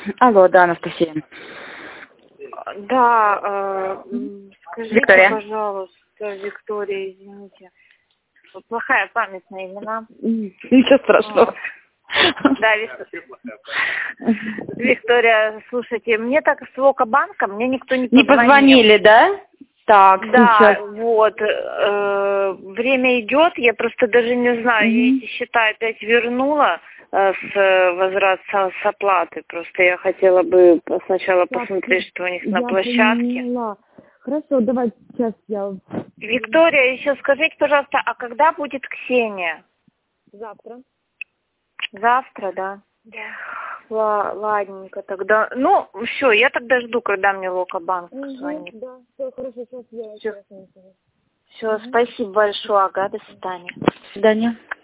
Алло, да, Анастасия. Да, скажите, Виктория. пожалуйста, Виктория, извините. Плохая память на имена. Ничего страшного. Да, Виктория, слушайте, мне так с Вокабанка, мне никто не позвонил. Не позвонили, да? Так, да, сейчас. вот, время идет, я просто даже не знаю, я эти счета опять вернула с возврат с оплаты, просто я хотела бы сначала посмотреть, что у них на площадке. Поняла. Хорошо, давайте сейчас я... Виктория, еще скажите, пожалуйста, а когда будет Ксения? Завтра. Завтра, да? Да. Ладненько тогда. Ну, все, я тогда жду, когда мне Вокабанк звонит. Да, все, хорошо, сейчас я... Все, спасибо большое, ага, до свидания. До свидания.